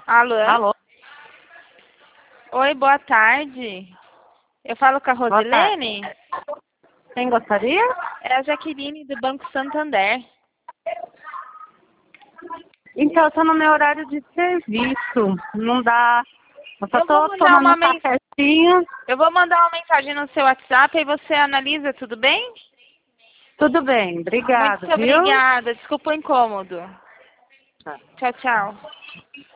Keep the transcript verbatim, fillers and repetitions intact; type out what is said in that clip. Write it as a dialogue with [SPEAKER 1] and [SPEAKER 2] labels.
[SPEAKER 1] Alô?
[SPEAKER 2] Alô?
[SPEAKER 1] Oi, boa tarde. Eu falo com a
[SPEAKER 2] Boa
[SPEAKER 1] Rosilene?
[SPEAKER 2] tarde. Quem gostaria?
[SPEAKER 1] É a Jaqueline do Banco Santander.
[SPEAKER 2] Então, eu tô no meu horário de serviço. Não dá. Eu só
[SPEAKER 1] Eu vou
[SPEAKER 2] tô
[SPEAKER 1] mandar
[SPEAKER 2] tomando
[SPEAKER 1] uma
[SPEAKER 2] um
[SPEAKER 1] men...
[SPEAKER 2] cafezinho.
[SPEAKER 1] Eu vou mandar uma mensagem no seu WhatsApp e você analisa, tudo bem?
[SPEAKER 2] Tudo bem,
[SPEAKER 1] Muito
[SPEAKER 2] obrigado, viu?
[SPEAKER 1] obrigada. Desculpa o incômodo.
[SPEAKER 2] Tá.
[SPEAKER 1] Tchau, tchau.